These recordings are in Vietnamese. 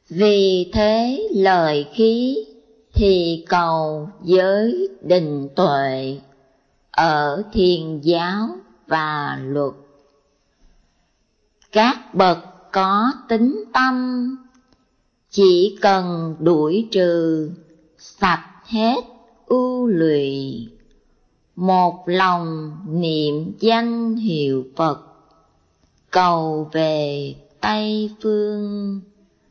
Vì thế lời khí thì cầu giới định tuệ ở Thiên giáo và luật. Các bậc có tính tâm chỉ cần đuổi trừ sạch hết ưu lụy, một lòng niệm danh hiệu Phật cầu về Tây phương.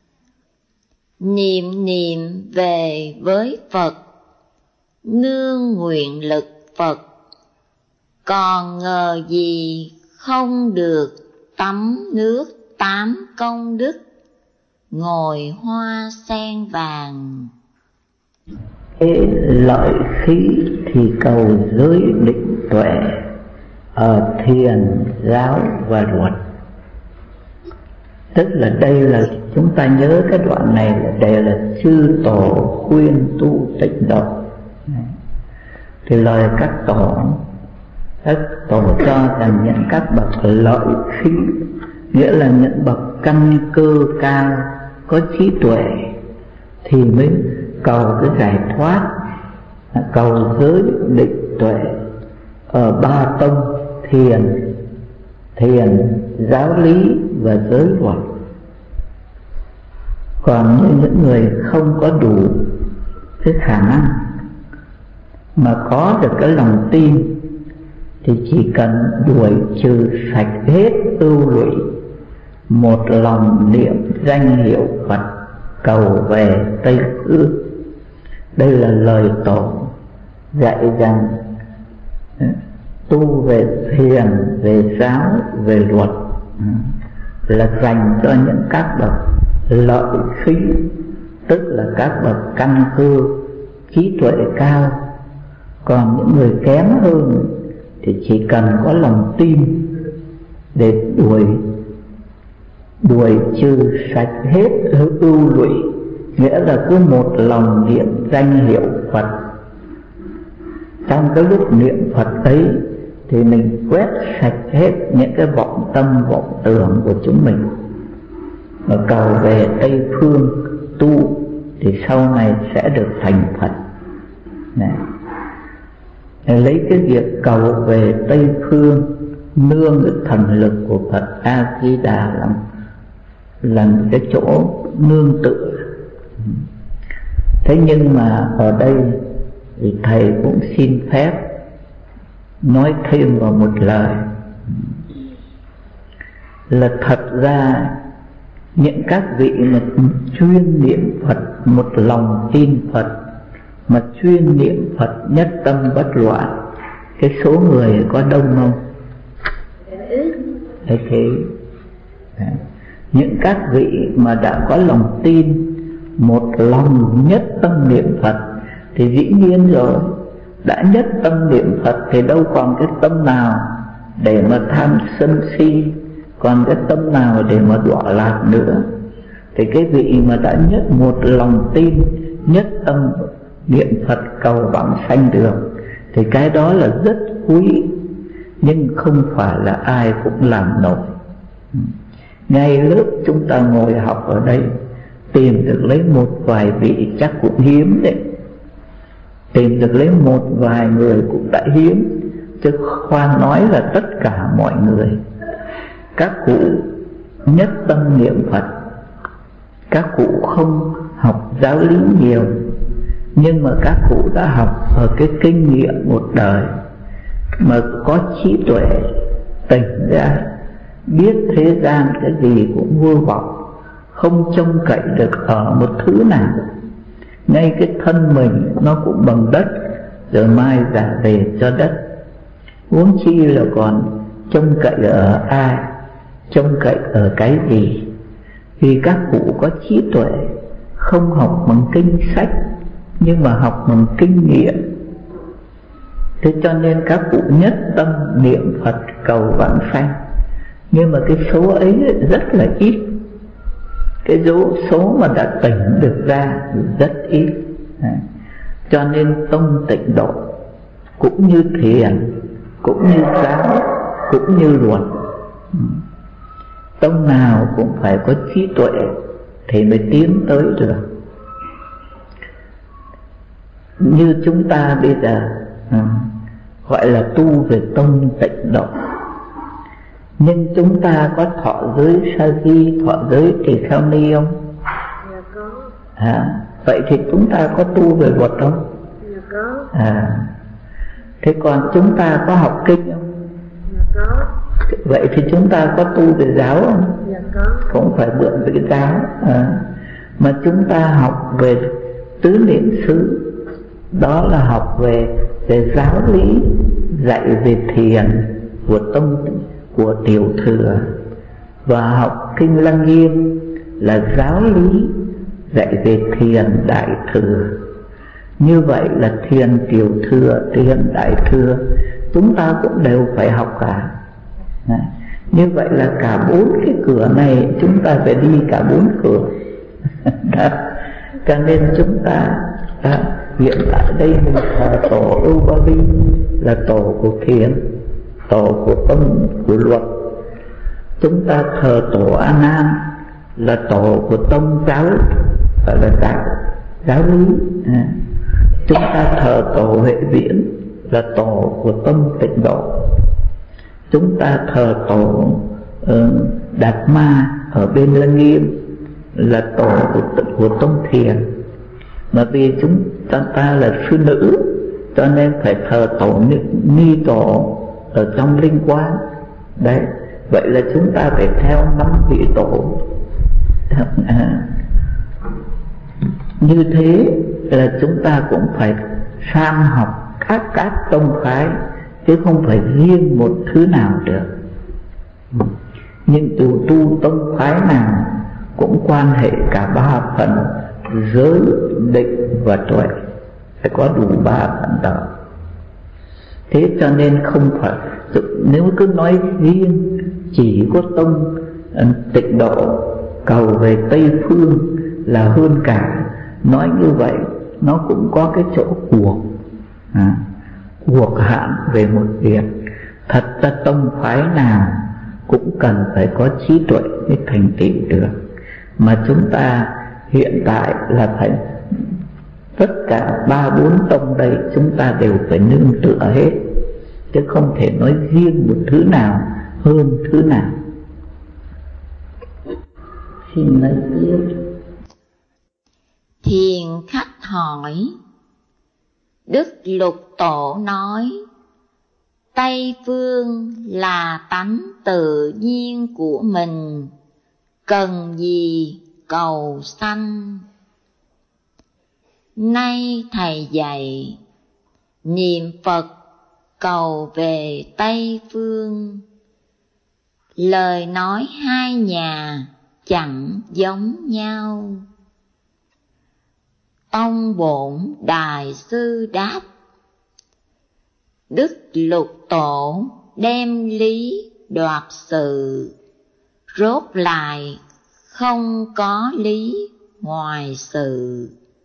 Niệm về với Phật nương nguyện lực Phật, còn ngờ gì không được tắm nước 8 công đức, ngồi hoa sen vàng. Cái lợi khí thì cầu giới định tuệ ở Thiền giáo và luật. Tức là đây là chúng ta nhớ cái đoạn này là đây là chư tổ khuyên tu tịnh độ. Thì lời các tổ cho rằng những các bậc lợi khí, nghĩa là những bậc căn cơ cao có trí tuệ thì mới cầu cái giải thoát, cầu giới định tuệ ở ba tông thiền, giáo lý và giới luật. Còn những người không có đủ cái khả năng mà có được cái lòng tin thì chỉ cần đuổi trừ sạch hết ưu lụy, một lòng niệm danh hiệu Phật cầu về Tây phương. Đây là lời tổ dạy rằng tu về thiền, về giáo, về luật là dành cho những các bậc lợi khí, tức là các bậc căn cơ trí tuệ cao. Còn những người kém hơn thì chỉ cần có lòng tin để đuổi trừ sạch hết ưu lụy, nghĩa là cứ một lòng niệm danh hiệu Phật. Trong cái lúc niệm Phật ấy thì mình quét sạch hết những cái vọng tâm vọng tưởng của chúng mình, mà cầu về Tây phương tu thì sau này sẽ được thành Phật. Này, lấy cái việc cầu về Tây phương nương cái thần lực của Phật A Di Đà là cái chỗ nương tựa. Thế nhưng mà ở đây thì thầy cũng xin phép nói thêm vào một lời là thật ra những các vị mà chuyên niệm Phật, một lòng tin Phật, mà chuyên niệm Phật nhất tâm bất loạn, cái số người có đông không? Thế những các vị mà đã có lòng tin, một lòng nhất tâm niệm Phật thì dĩ nhiên rồi, đã nhất tâm niệm Phật thì đâu còn cái tâm nào để mà tham sân si, còn cái tâm nào để mà đọa lạc nữa. Thì cái vị mà đã nhất một lòng tin, nhất tâm niệm Phật cầu vãng sanh được thì cái đó là rất quý, nhưng không phải là ai cũng làm nổi. Ngay lớp chúng ta ngồi học ở đây, tìm được lấy một vài vị chắc cũng hiếm đấy. Tìm được lấy một vài người cũng đã hiếm, chứ khoan nói là tất cả mọi người. Các cụ nhất tâm niệm Phật, các cụ không học giáo lý nhiều, nhưng mà các cụ đã học ở cái kinh nghiệm một đời, mà có trí tuệ, tỉnh ra, biết thế gian cái gì cũng vô vọng, không trông cậy được ở một thứ nào. Ngay cái thân mình nó cũng bằng đất, rồi mai trả về cho đất, huống chi là còn trông cậy ở ai, trông cậy ở cái gì. Vì các cụ có trí tuệ, không học bằng kinh sách, nhưng mà học bằng kinh nghiệm. Thế cho nên các cụ nhất tâm niệm Phật cầu vãng sanh. Nhưng mà cái số ấy rất là ít. Cái số mà đã tỉnh được ra rất ít. Cho nên tông tịnh độ cũng như thiền, cũng như giáo, cũng như luật, tông nào cũng phải có trí tuệ thì mới tiến tới được. Như chúng ta bây giờ gọi là tu về tâm tịnh độ, nhưng chúng ta có thọ giới sa di, thọ giới tỳ kheo ni không? Dạ có. Vậy thì chúng ta có tu về luật không? Dạ có. Thế còn chúng ta có học kinh không? Dạ có. Vậy thì chúng ta có tu về giáo không? Dạ có. Cũng phải mượn về cái giáo. Mà chúng ta học về tứ niệm xứ, đó là học về giáo lý, dạy về thiền của tông của tiểu thừa. Và học kinh Lăng Nghiêm là giáo lý dạy về thiền đại thừa. Như vậy là thiền tiểu thừa, thiền đại thừa chúng ta cũng đều phải học cả. Như vậy là cả 4 cái cửa này chúng ta phải đi cả 4 cửa. Cho nên chúng ta hiện tại đây mình thờ tổ Ưu Ba Vi là tổ của thiền, tổ của tâm, của luật. Chúng ta thờ tổ A Nan là tổ của tông giáo, gọi là giáo lý. Chúng ta thờ tổ Huệ Viễn là tổ của tâm tịnh độ. Chúng ta thờ tổ Đạt Ma ở bên Lăng Nghiêm là tổ của tông thiền. Mà vì chúng ta là sư nữ cho nên phải thờ tổ Ni tổ ở trong Linh Quang. Đấy, vậy là chúng ta phải theo 5 vị tổ. Như thế là chúng ta cũng phải san học các tông phái, chứ không phải riêng một thứ nào được. Nhưng tu tông phái nào cũng quan hệ cả 3 phần: giới, định và tuệ, phải có đủ 3 phần đó. Thế cho nên không phải, nếu cứ nói riêng chỉ có tông tịnh độ cầu về Tây Phương là hơn cả, nói như vậy nó cũng có cái chỗ cuộc hạn về một việc. Thật ra tông phái nào cũng cần phải có trí tuệ mới thành tựu được. Mà chúng ta hiện tại là phải tất cả 3-4 tông đây chúng ta đều phải nương tựa hết, chứ không thể nói riêng một thứ nào hơn thứ nào. Xin nói tiếp. Thiền khách hỏi: Đức Lục Tổ nói Tây Phương là tánh tự nhiên của mình, cần gì cầu sanh. Nay Thầy dạy niệm Phật cầu về Tây Phương, lời nói hai nhà chẳng giống nhau. Tông Bổn Đại Sư đáp: Đức Lục Tổ đem lý đoạt sự, rốt lại không có lý ngoài sự.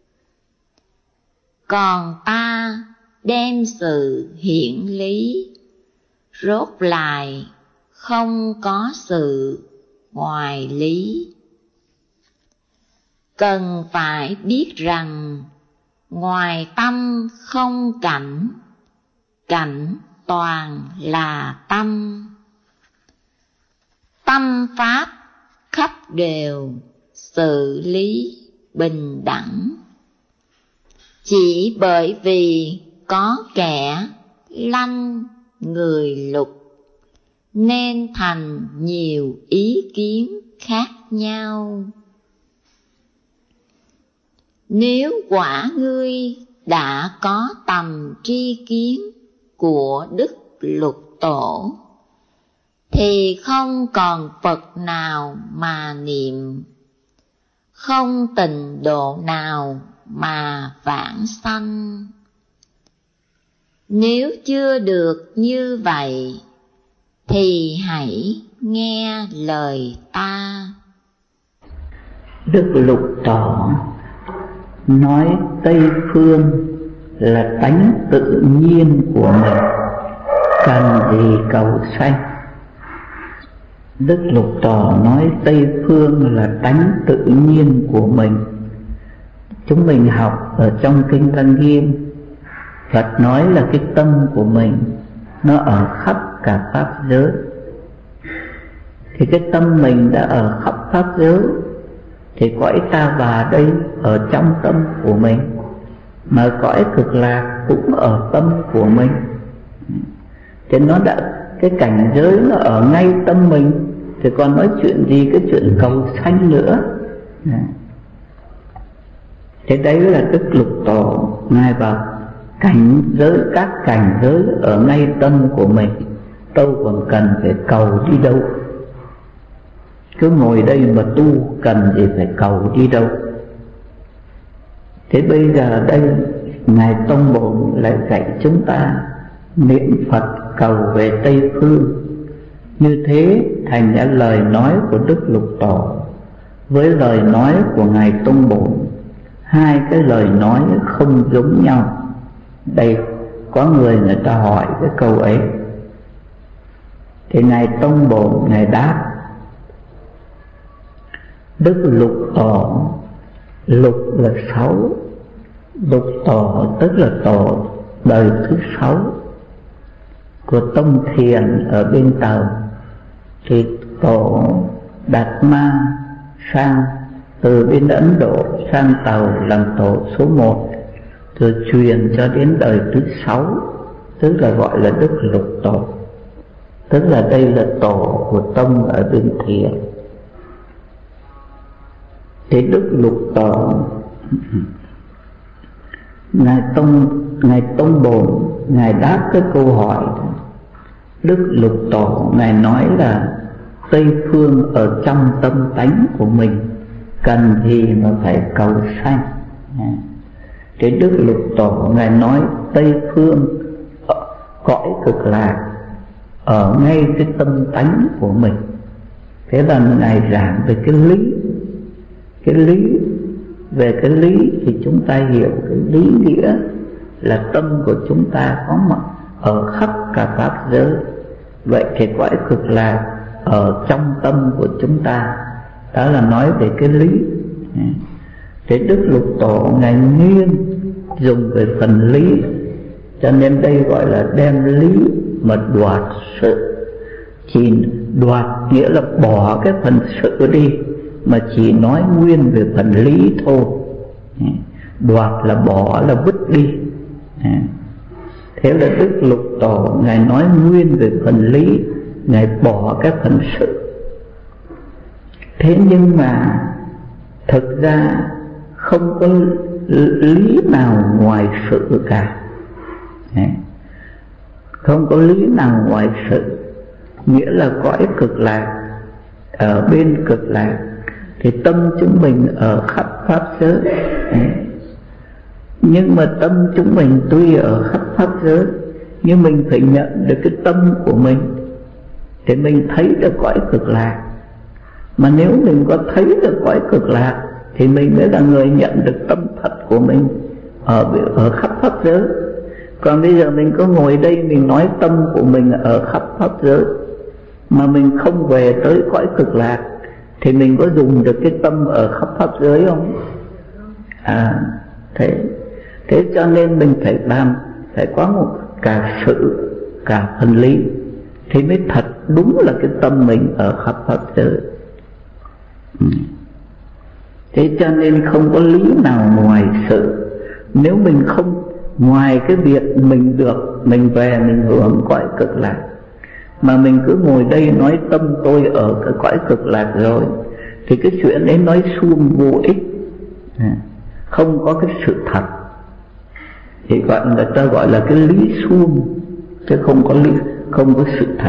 Còn ta đem sự hiện lý, rốt lại không có sự ngoài lý. Cần phải biết rằng ngoài tâm không cảnh, cảnh toàn là tâm. Tâm pháp khắp đều xử lý bình đẳng. Chỉ bởi vì có kẻ lanh người lục, nên thành nhiều ý kiến khác nhau. Nếu quả ngươi đã có tầm tri kiến của Đức Lục Tổ, thì không còn Phật nào mà niệm, không tịnh độ nào mà vãng sanh. Nếu chưa được như vậy, thì hãy nghe lời ta. Đức Lục Tổ nói Tây Phương là tánh tự nhiên của mình, cần gì cầu sanh. Đức Lục Tỏ nói Tây Phương là tánh tự nhiên của mình. Chúng mình học ở trong Kinh Lăng Nghiêm, Phật nói là cái tâm của mình nó ở khắp cả pháp giới. Thì cái tâm mình đã ở khắp pháp giới, thì cõi Ta Bà đây ở trong tâm của mình, mà cõi Cực Lạc cũng ở tâm của mình. Thì nó đã, cái cảnh giới nó ở ngay tâm mình, thì còn nói chuyện gì cái chuyện cầu sanh nữa. Thế đấy là Đức Lục Tổ Ngài bảo cảnh giới, các cảnh giới ở ngay tâm của mình, đâu còn cần phải cầu đi đâu. Cứ ngồi đây mà tu, cần gì phải cầu đi đâu. Thế bây giờ đây Ngài Tông Bổn lại dạy chúng ta niệm Phật cầu về Tây Phương. Như thế thành ra lời nói của Đức Lục Tổ với lời nói của Ngài Tông Bổn, hai cái lời nói không giống nhau. Đây có người ta hỏi cái câu ấy, thì Ngài Tông Bổn Ngài đáp: Đức Lục Tổ, lục là 6, Lục Tổ tức là tổ đời thứ 6 của tông Thiền ở bên Tàu. Thì tổ Đạt Ma sang từ bên Ấn Độ sang Tàu làm tổ số 1, rồi truyền cho đến đời thứ 6, tức là gọi là Đức Lục Tổ. Tức là đây là tổ của tông ở bên Thiền. Thì Đức Lục Tổ Ngài Tông Bổn Ngài đáp cái câu hỏi. Đức Lục Tổ Ngài nói là Tây Phương ở trong tâm tánh của mình, cần gì mà phải cầu sanh. Thì Đức Lục Tổ Ngài nói Tây Phương cõi Cực Lạc ở ngay cái tâm tánh của mình. Thế là Ngài giảng về cái lý. Về cái lý thì chúng ta hiểu cái lý nghĩa là tâm của chúng ta có mặt ở khắp cả pháp giới. Vậy thì cõi Cực Lạc ở trong tâm của chúng ta, đó là nói về cái lý. Thế Đức Lục Tổ Ngài nghiêng dùng về phần lý, cho nên đây gọi là đem lý mà đoạt sự. Chỉ đoạt nghĩa là bỏ cái phần sự đi, mà chỉ nói nguyên về phần lý thôi. Đoạt là bỏ, là vứt đi. Thế là Đức Lục Tổ Ngài nói nguyên về phần lý, Ngài bỏ cái phần sự. Thế nhưng mà thực ra không có lý nào ngoài sự cả. Không có lý nào ngoài sự. Nghĩa là cõi Cực Lạc, ở bên Cực Lạc thì tâm chúng mình ở khắp pháp giới. Nhưng mà tâm chúng mình tuy ở khắp pháp giới, nhưng mình phải nhận được cái tâm của mình thì mình thấy được cõi Cực Lạc. Mà nếu mình có thấy được cõi Cực Lạc thì mình mới là người nhận được tâm thật của mình ở khắp pháp giới. Còn bây giờ mình có ngồi đây mình nói tâm của mình ở khắp pháp giới, mà mình không về tới cõi Cực Lạc, thì mình có dùng được cái tâm ở khắp pháp giới không? Thế cho nên mình phải phải có một cả sự cả phần lý, thì mới thật đúng là cái tâm mình ở khắp pháp giới. Thế cho nên không có lý nào ngoài sự. Nếu mình không, ngoài cái việc mình được, mình về mình hưởng cõi Cực Lạc, mà mình cứ ngồi đây nói tâm tôi ở cái cõi Cực Lạc rồi, thì cái chuyện ấy nói suông vô ích, không có cái sự thật. Thì người ta gọi là cái lý suông, chứ không có lý, không có sự thật.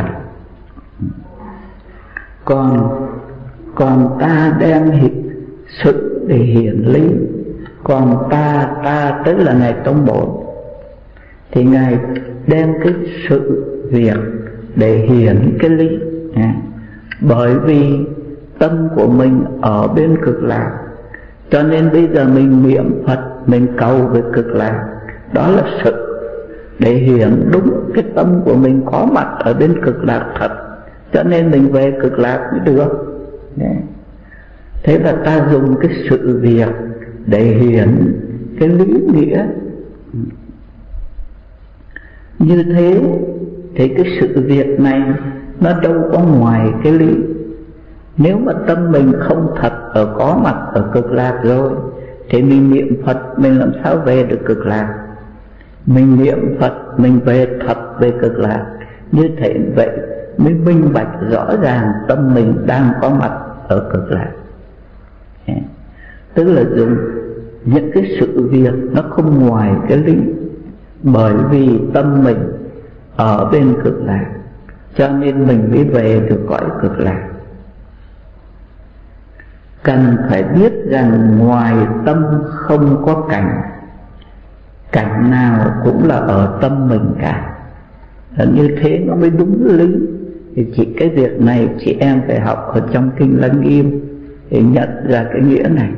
Còn ta đem sự để hiển lý. Còn ta tức là Ngài Tông Bổn, thì Ngài đem cái sự việc để hiển cái lý. Bởi vì tâm của mình ở bên Cực Lạc, cho nên bây giờ mình niệm Phật, mình cầu về Cực Lạc. Đó là sự để hiển đúng cái tâm của mình có mặt ở bên Cực Lạc thật, cho nên mình về cực lạc mới được. Thế là ta dùng cái sự việc để hiện cái lý nghĩa. Như thế thì cái sự việc này nó đâu có ngoài cái lý. Nếu mà tâm mình không thật có mặt ở cực lạc rồi thì mình niệm Phật mình làm sao về được cực lạc? Mình niệm Phật mình về thật về cực lạc. Như thế vậy mới minh bạch rõ ràng tâm mình đang có mặt ở cực lạc. Tức là dùng những cái sự việc nó không ngoài cái lý, bởi vì tâm mình ở bên cực lạc cho nên mình mới về được cõi cực lạc. Cần phải biết rằng ngoài tâm không có cảnh, cảnh nào cũng là ở tâm mình cả. Như thế nó mới đúng lý. Thì chỉ cái việc này chị em phải học ở trong Kinh Lăng Nghiêm để nhận ra cái nghĩa này.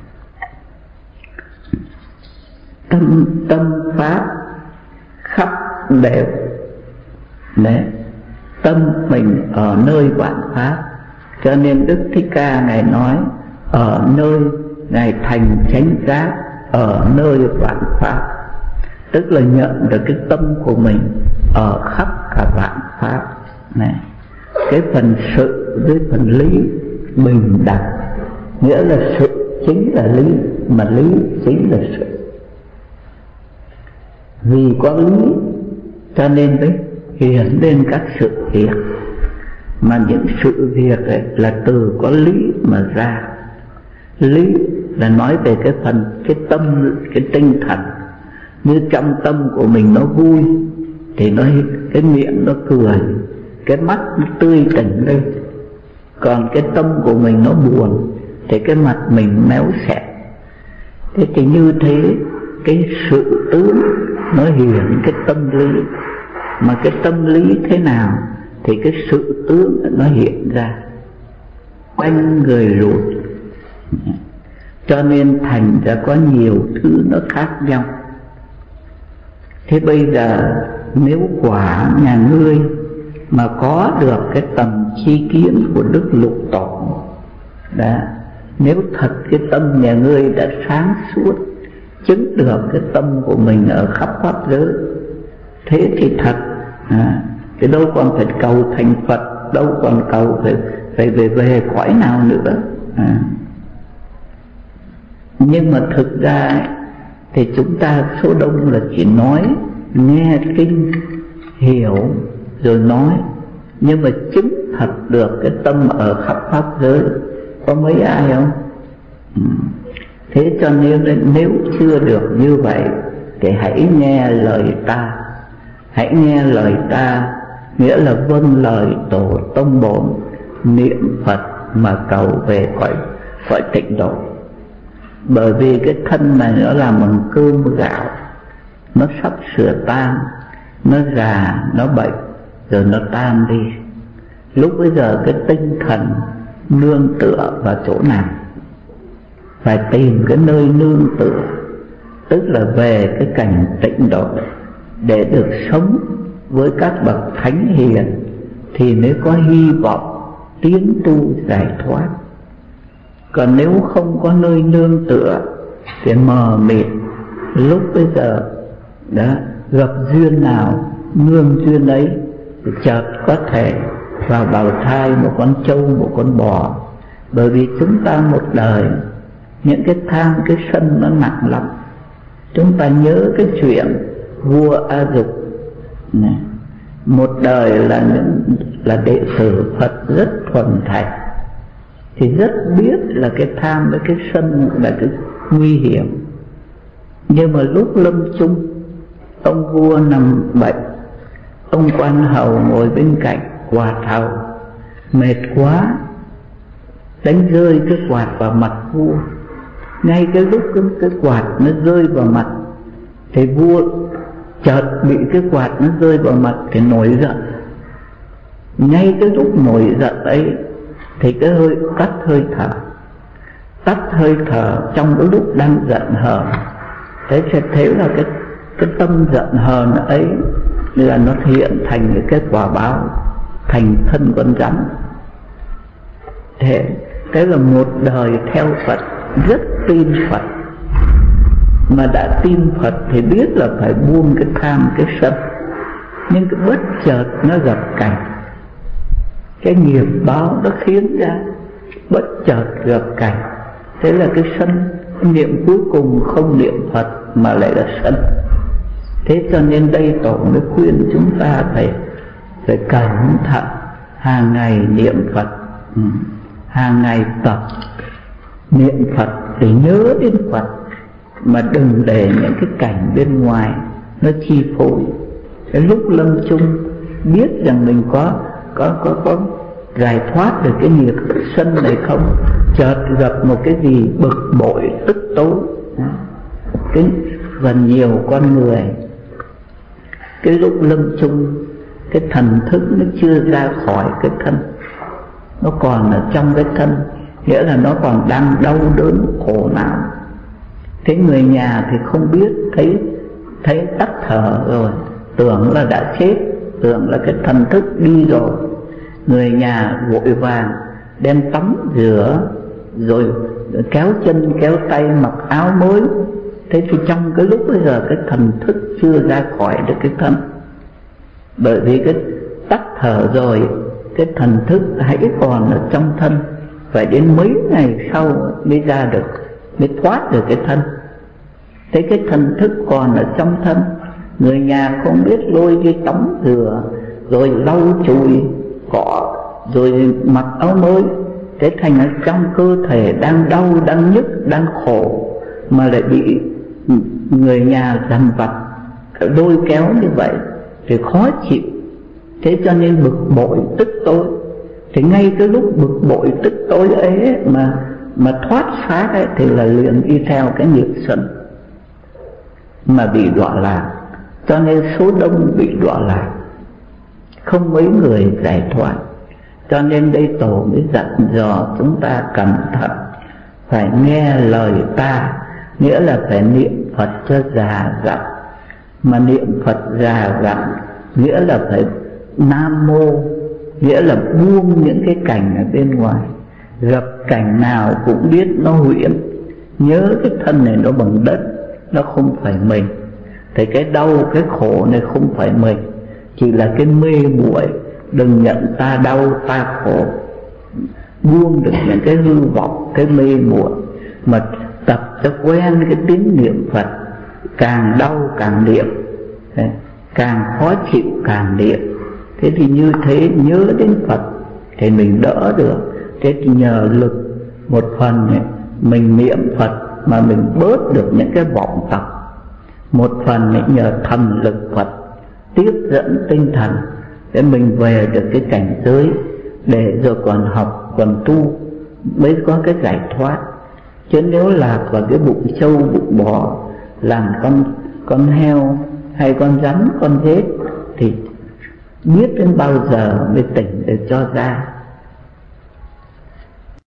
Tâm pháp khắp đều. Đấy, tâm mình ở nơi vạn pháp. Cho nên Đức Thích Ca Ngài nói ở nơi Ngài thành chánh giác, ở nơi vạn pháp. Tức là nhận được cái tâm của mình ở khắp cả vạn pháp này. Cái phần sự với phần lý bình đẳng, nghĩa là sự chính là lý, mà lý chính là sự. Vì có lý cho nên mới hiện lên các sự việc. Mà những sự việc ấy là từ có lý mà ra. Lý là nói về cái phần, cái tâm, cái tinh thần. Như trong tâm của mình nó vui thì nó, cái miệng nó cười, cái mắt nó tươi tỉnh lên. Còn cái tâm của mình nó buồn thì cái mặt mình méo xẹt. Thế thì như thế cái sự tướng nó hiện cái tâm lý. Mà cái tâm lý thế nào thì cái sự tướng nó hiện ra. Quanh người rụt. Cho nên thành ra có nhiều thứ nó khác nhau. Thế bây giờ nếu quả nhà ngươi mà có được cái tầm chi kiến của Đức Lục Tổ đó, nếu thật cái tâm nhà ngươi đã sáng suốt, chứng được cái tâm của mình ở khắp pháp giới, thế thì thật thì đâu còn phải cầu thành Phật, đâu còn cầu phải về cõi nào nữa. Nhưng mà thực ra thì chúng ta số đông là chỉ nói, nghe kinh, hiểu rồi nói, nhưng mà chứng thật được cái tâm ở khắp pháp giới có mấy ai không? Thế cho nên nếu chưa được như vậy thì hãy nghe lời ta. Hãy nghe lời ta nghĩa là vâng lời Tổ Tông Bổn, niệm Phật mà cầu về cõi tịnh độ. Bởi vì cái thân này nó làm bằng cơm gạo, nó sắp sửa tan, nó già, nó bệnh, rồi nó tan đi. Lúc bây giờ cái tinh thần nương tựa vào chỗ nào? Phải tìm cái nơi nương tựa, tức là về cái cảnh tịnh độ, để được sống với các bậc thánh hiền thì mới có hy vọng tiến tu giải thoát. Còn nếu không có nơi nương tựa thì mờ mịt. Lúc bây giờ đó, gặp duyên nào nương duyên ấy thì chợt có thể vào bào thai một con trâu, một con bò. Bởi vì chúng ta một đời những cái tham, cái sân nó nặng lắm. Chúng ta nhớ cái chuyện vua A Dục này, một đời là đệ tử Phật rất thuần thành, thì rất biết là cái tham với cái sân là cái nguy hiểm. Nhưng mà lúc lâm chung, ông vua nằm bệnh, ông quan hầu ngồi bên cạnh quạt hầu, mệt quá đánh rơi cái quạt vào mặt vua. Ngay cái lúc cái quạt nó rơi vào mặt thì vua chợt bị cái quạt nó rơi vào mặt thì nổi giận. Ngay cái lúc nổi giận ấy thì cái tắt hơi thở trong cái lúc đang giận hờn. Thế sẽ thấy là cái tâm giận hờn ấy là nó hiện thành cái quả báo thành thân con rắn. Thế cái là một đời theo Phật, rất tin Phật, mà đã tin Phật thì biết là phải buông cái tham cái sân. Nhưng cái bất chợt nó gặp cảnh, cái nghiệp báo nó khiến ra bất chợt gặp cảnh. Thế là cái sân, cái niệm cuối cùng không niệm Phật mà lại là sân. Thế cho nên đây Tổ mới khuyên chúng ta phải cẩn thận, hàng ngày niệm Phật, hàng ngày tập niệm Phật để nhớ đến Phật, mà đừng để những cái cảnh bên ngoài nó chi phối. Cái lúc lâm chung biết rằng mình có giải thoát được cái nghiệp sân này không, chợt gặp một cái gì bực bội tức tối. Cái phần nhiều con người cái lúc lâm chung, cái thần thức nó chưa ra khỏi cái thân, nó còn ở trong cái thân, nghĩa là nó còn đang đau đớn khổ não. Thế người nhà thì không biết, thấy tắt thở rồi, tưởng là đã chết, tưởng là cái thần thức đi rồi. Người nhà vội vàng đem tắm rửa, rồi kéo chân kéo tay mặc áo mới. Thế thì trong cái lúc bây giờ cái thần thức chưa ra khỏi được cái thân, bởi vì cái tắt thở rồi, cái thần thức hãy còn ở trong thân, phải đến mấy ngày sau mới ra được, mới thoát được cái thân. Thế cái thần thức còn ở trong thân, người nhà không biết lôi đi tắm rửa, rồi lau chùi cọ, rồi mặc áo mới. Thế thành ở trong cơ thể đang đau, đang nhức, đang khổ, mà lại bị người nhà dằn vặt lôi kéo như vậy thì khó chịu. Thế cho nên bực bội tức tối. Thì ngay cái lúc bực bội tức tối ấy mà thoát phá ấy, thì là liền đi theo cái nghiệp sân mà bị đọa lạc. Cho nên số đông bị đọa lạc, không mấy người giải thoát. Cho nên đây Tổ mới dặn dò chúng ta cẩn thận, phải nghe lời ta, nghĩa là phải niệm Phật cho già dặn. Mà niệm Phật già dặn nghĩa là phải Nam Mô, nghĩa là buông những cái cảnh ở bên ngoài. Gặp cảnh nào cũng biết nó huyễn, nhớ cái thân này nó bằng đất, nó không phải mình. Thì cái đau, cái khổ này không phải mình, chỉ là cái mê muội. Đừng nhận ta đau, ta khổ. Buông được những cái hư vọng, cái mê muội, mà tập cho quen cái tiếng niệm Phật. Càng đau càng niệm, càng khó chịu càng niệm. Thế thì như thế nhớ đến Phật thì mình đỡ được. Thế thì nhờ lực một phần này, mình niệm Phật mà mình bớt được những cái vọng tập. Một phần này nhờ thần lực Phật tiếp dẫn tinh thần để mình về được cái cảnh giới, để rồi còn học còn tu mới có cái giải thoát. Chứ nếu lạc vào cái bụng trâu bụng bò, làm con heo hay con rắn con rết thì biết đến bao giờ mới tỉnh để cho ra.